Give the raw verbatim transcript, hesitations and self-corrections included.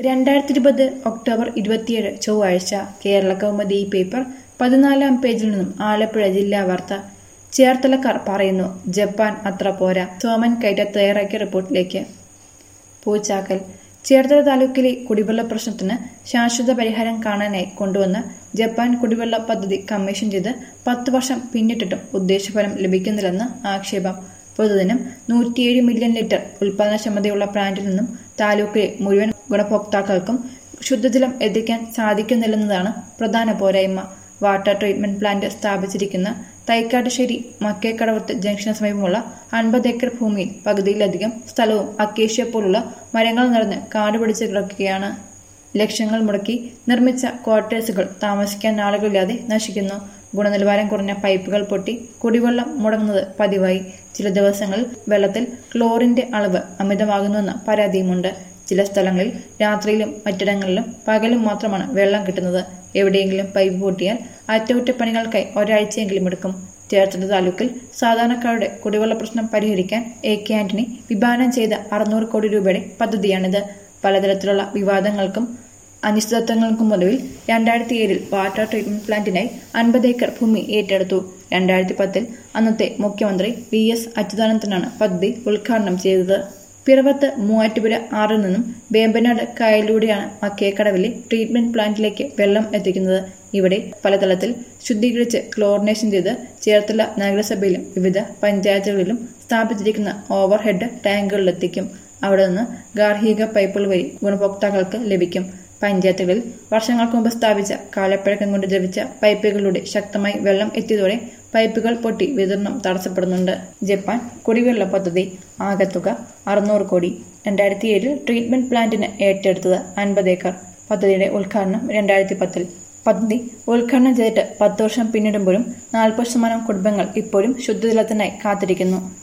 രണ്ടായിരത്തി ഇരുപത് ഒക്ടോബർ ഇരുപത്തിയേഴ് ചൊവ്വാഴ്ച കേരള കൗമുദി പേപ്പർ പതിനാലാം പേജിൽ നിന്നും ആലപ്പുഴ ജില്ലാ വാർത്ത. ചേർത്തലക്കാർ പറയുന്നു ജപ്പാൻ അത്ര പോരാ. സോമൻ കൈറ്റ തയ്യാറാക്കിയ റിപ്പോർട്ടിലേക്ക്. പൂച്ചാക്കൽ. ചേർത്തല താലൂക്കിലെ കുടിവെള്ള പ്രശ്നത്തിന് ശാശ്വത പരിഹാരം കാണാനായി കൊണ്ടുവന്ന ജപ്പാൻ കുടിവെള്ള പദ്ധതി കമ്മീഷൻ ചെയ്ത് പത്ത് വർഷം പിന്നിട്ടിട്ടും ഉദ്ദേശഫലം ലഭിക്കുന്നില്ലെന്ന് ആക്ഷേപം. പൊതുദിനം നൂറ്റിയേഴ് മില്യൺ ലിറ്റർ ഉൽപാദനക്ഷമതയുള്ള പ്ലാന്റിൽ നിന്നും താലൂക്കിലെ മുഴുവൻ ഗുണഭോക്താക്കൾക്കും ശുദ്ധജലം എത്തിക്കാൻ സാധിക്കുന്നില്ലെന്നതാണ് പ്രധാന പോരായ്മ. വാട്ടർ ട്രീറ്റ്മെന്റ് പ്ലാന്റ് സ്ഥാപിച്ചിരിക്കുന്ന തൈക്കാട്ടുശ്ശേരി മക്കേക്കടവത്ത് ജംഗ്ഷന് സമീപമുള്ള അൻപത് ഏക്കർ ഭൂമിയിൽ പകുതിയിലധികം സ്ഥലവും അക്കേഷ്യ പോലുള്ള മരങ്ങൾ നിറഞ്ഞ് കാടുപിടിച്ച് കിടക്കുകയാണ്. ലക്ഷങ്ങൾ മുടക്കി നിർമ്മിച്ച ക്വാർട്ടേഴ്സുകൾ താമസിക്കാൻ ആളുകളില്ലാതെ നശിക്കുന്നു. ഗുണനിലവാരം കുറഞ്ഞ പൈപ്പുകൾ പൊട്ടി കുടിവെള്ളം മുടങ്ങുന്നത് പതിവായി. ചില ദിവസങ്ങളിൽ വെള്ളത്തിൽ ക്ലോറിന്റെ അളവ് അമിതമാകുന്നുവെന്ന പരാതിയുമുണ്ട്. ചില സ്ഥലങ്ങളിൽ രാത്രിയിലും മറ്റിടങ്ങളിലും പകലും മാത്രമാണ് വെള്ളം കിട്ടുന്നത്. എവിടെയെങ്കിലും പൈപ്പ് പൊട്ടിയാൽ അറ്റകുറ്റപ്പണികൾക്കായി ഒരാഴ്ചയെങ്കിലും എടുക്കും. ചേർത്തല താലൂക്കിൽ സാധാരണക്കാരുടെ കുടിവെള്ള പ്രശ്നം പരിഹരിക്കാൻ എ കെ ആന്റണി വിഭാവനം ചെയ്ത അറുന്നൂറ് കോടി രൂപയുടെ പദ്ധതിയാണിത്. പലതരത്തിലുള്ള വിവാദങ്ങൾക്കും അനിശ്ചിതത്വങ്ങൾക്കും ഒടുവിൽ രണ്ടായിരത്തി ഏഴിൽ വാട്ടർ ട്രീറ്റ്മെന്റ് പ്ലാന്റിനായി അൻപത് ഏക്കർ ഭൂമി ഏറ്റെടുത്തു. രണ്ടായിരത്തി പത്തിൽ അന്നത്തെ മുഖ്യമന്ത്രി വി എസ് അച്യുതാനന്ദനാണ് പദ്ധതി ഉദ്ഘാടനം ചെയ്തത്. പിറവത്ത് മൂവാറ്റുപുഴ ആറിൽ നിന്നും വേമ്പനാട് കായലിലൂടെയാണ് മക്കേക്കടവിലെ ട്രീറ്റ്മെന്റ് പ്ലാന്റിലേക്ക് വെള്ളം എത്തിക്കുന്നത്. ഇവിടെ പലതലത്തിൽ ശുദ്ധീകരിച്ച് ക്ലോറിനേഷൻ ചെയ്ത് ചേർത്തല നഗരസഭയിലും വിവിധ പഞ്ചായത്തുകളിലും സ്ഥാപിച്ചിരിക്കുന്ന ഓവർ ഹെഡ് ടാങ്കുകളിലെത്തിക്കും. അവിടെ നിന്ന് ഗാർഹിക പൈപ്പുകൾ വഴി ഗുണഭോക്താക്കൾക്ക് ലഭിക്കും. പഞ്ചായത്തുകളിൽ വർഷങ്ങൾക്ക് മുമ്പ് സ്ഥാപിച്ച കാലപ്പഴക്കം കൊണ്ട് ദ്രവിച്ച പൈപ്പുകളിലൂടെ ശക്തമായി വെള്ളം എത്തിയതോടെ പൈപ്പുകൾ പൊട്ടി വിതരണം തടസ്സപ്പെടുന്നുണ്ട്. ജപ്പാൻ കുടിവെള്ള പദ്ധതി ആകെത്തുക അറുന്നൂറ് കോടി. രണ്ടായിരത്തി ഏഴിൽ ട്രീറ്റ്മെന്റ് പ്ലാന്റിന് ഏറ്റെടുത്തത് അൻപത് ഏക്കർ. പദ്ധതിയുടെ ഉദ്ഘാടനം രണ്ടായിരത്തി പത്തിൽ. പദ്ധതി ഉദ്ഘാടനം ചെയ്തിട്ട് പത്ത് വർഷം പിന്നിടുമ്പോഴും നാൽപ്പത് ശതമാനം കുടുംബങ്ങൾ ഇപ്പോഴും ശുദ്ധജലത്തിനായി കാത്തിരിക്കുന്നു.